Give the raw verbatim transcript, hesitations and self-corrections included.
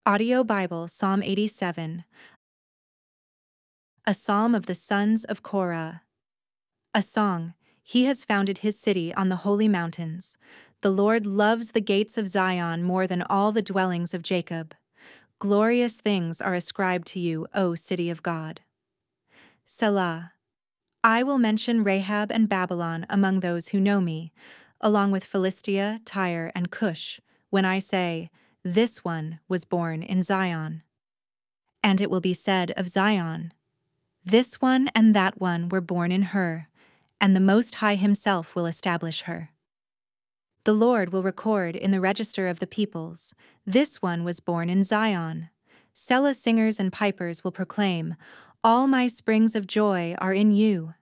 Audio Bible, Psalm eighty-seven, a psalm of the sons of Korah. A song. He has founded his city on the holy mountains. The Lord loves the gates of Zion more than all the dwellings of Jacob. Glorious things are ascribed to you, O city of God. Selah. I will mention Rahab and Babylon among those who know me, along with Philistia, Tyre, and Cush, when I say, "This one was born in Zion." And it will be said of Zion, "This one and that one were born in her, and the Most High himself will establish her." The Lord will record in the register of the peoples, "This one was born in Zion." Selah singers and pipers will proclaim, "All my springs of joy are in you."